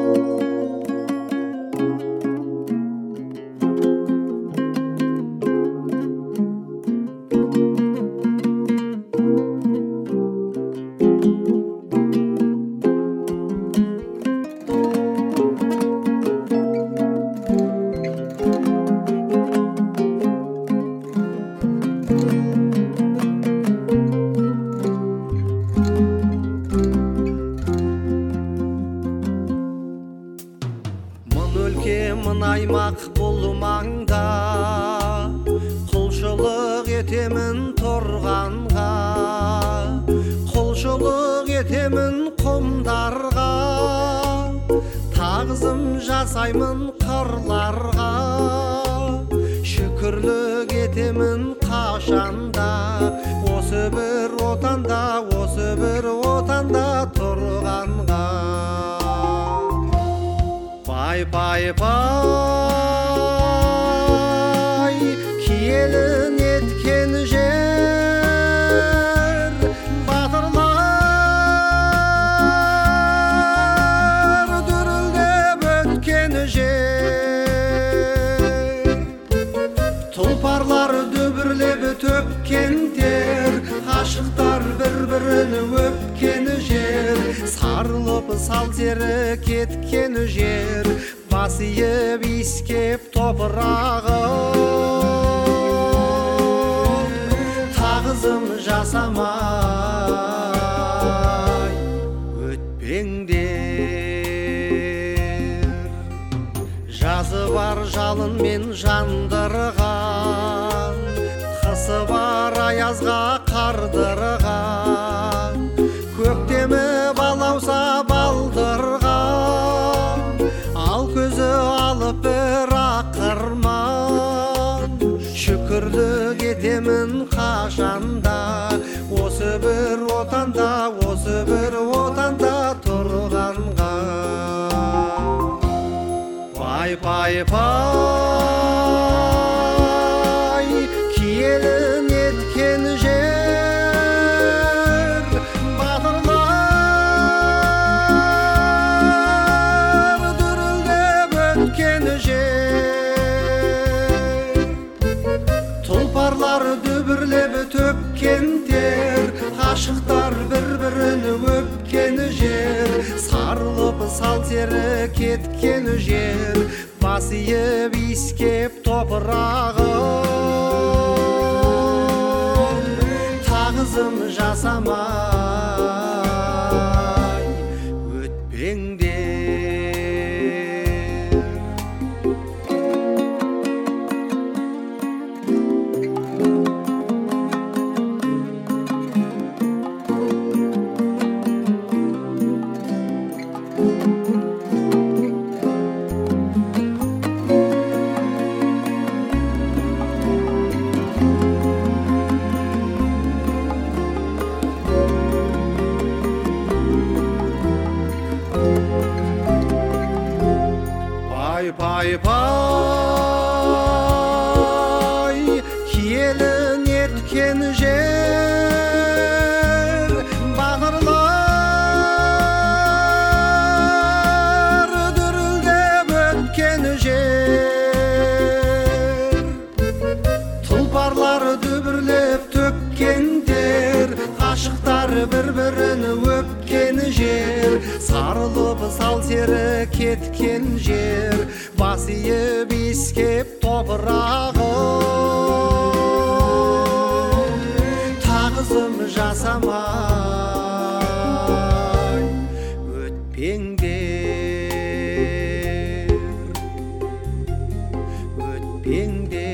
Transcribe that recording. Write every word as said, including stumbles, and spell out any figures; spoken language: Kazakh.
Мын аймақ бұл маңда құлшылық етемін торғанға, құлшылық етемін құмдарға, тағзым жасаймын қырларға, шүкірлік етемін қашанда, осы бір отанда, осы бір отанда тұрғанға. Пай пай пай киелі неткен жер, батырлар дүрілдеп өткен жер, тұлпарлар дүбірлеп төккен тер, ғашықтар бір-бірін өпкен жер, сарылып сал-сері кеткен жер, басиып иіскеп топырағым, тағзым жасамай өтпеңдер. Жазы бар жалынмен жандырған, қысы бар аязға қардырған, көктемі балауса балдырған, ал көзі алып бір ақырман, шүкірлік етемін қашанда, осы бір отанда, осы бір отанда тұрғанға. Пай пай пай киелі неткен жер, батырлар дүрілдеп өткен жер, тұлпарлар дүбірлеп төккен тер, ғашықтар бір-бірін өпкен жер, сарылып сал-сері кеткен жер, басиып иіскеп топырағым, тағзым жасамай өтпеңдер. Пай пай киелі неткен жер, батырлар дүрілдеп өткен жер, тұлпарлар дүбірлеп төккен тер, ғашықтар бір-бірін өпкен жер, сарылып сал-сері кеткен жер, басиып иіскеп топырағым, тағзым жасамай өтпеңдер, өтпеңдер.